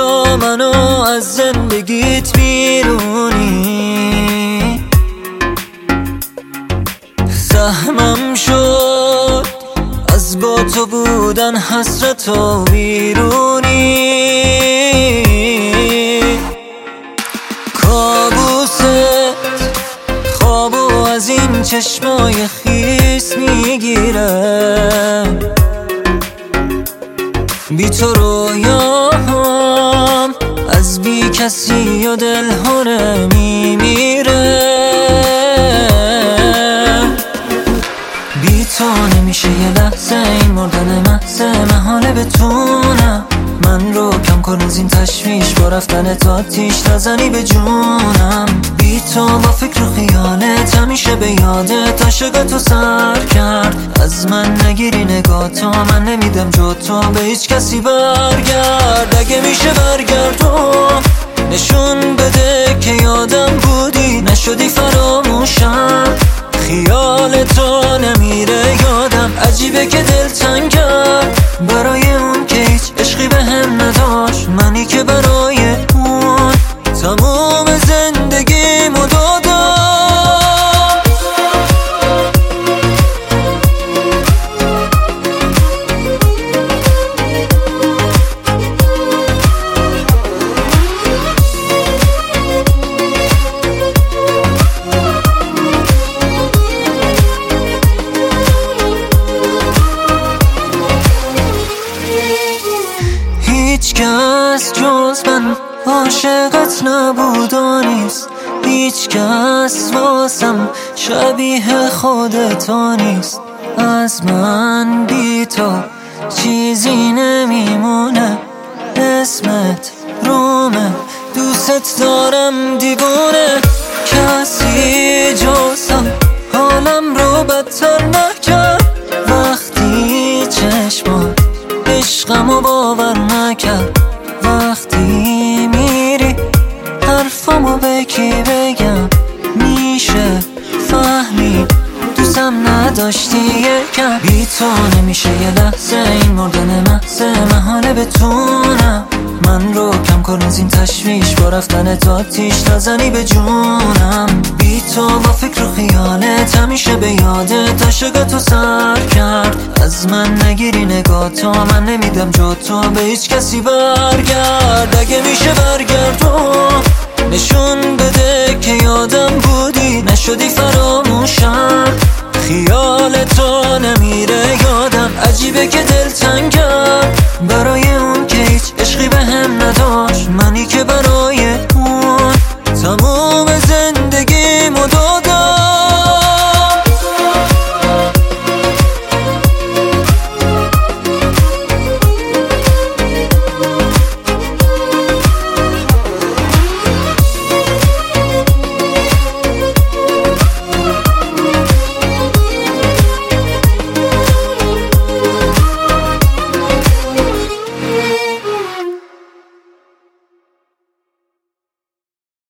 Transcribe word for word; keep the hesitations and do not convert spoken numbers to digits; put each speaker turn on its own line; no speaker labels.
چرا منو از زندگیت بیرونی؟ سهمم شد از با تو بودن حسرت و بیرونی. کابوست خوابو از این چشمای خیس میگیرم، بی تو رویام از بی کسی و دلهونه میمیره. بی تو نمیشه یه لحظه این مردن محض محاله بتونم من رو کم کن از این تشویش با رفتن تا آتیش نزنی به جونم. بی تو با فکر و خیالت همیشه به یادت عاشق تو سر کرد. از من نگیری نگاه تو من نمیدم جو تو به هیچ کسی برگرد. اگه میشه برگردم نشون بده که یادم بودی نشدی فراموشم. خیال تو نمیره یادم عجیبه که دل تنگم برای اون که هیچ عشقی به هم نداشت. منی که برای اون تموم زندگیمو دادم. هیچ کس جز من عاشقت نبود و نیست. هیچ کس واسم شبیه خودتا نیست. از من بی تو چیزی نمیمونه. اسمت رومه دوست دارم دیوونه. کسی جزم حالم رو بدتر نکرد. وقتی چشمات عشقمو باور نکرد. وقتی میری حرفمو به کی بگم؟ میشه فهمید دوستم نداشتی یکم. بی تو نمیشه یه لحظه این مردن محض محاله بتونم من رو کم کن از این تشویش با رفتن تا آتیش نزنی به جونم. بی تو با فکر و خیالت همیشه به یادت عاشق تو سر کرد. از من نگیری نگاه تو من نمیدم جو تو به هیچ کسی برگرد. اگه میشه برگردم نشون بده که یادم بودی نشدی فراموشم.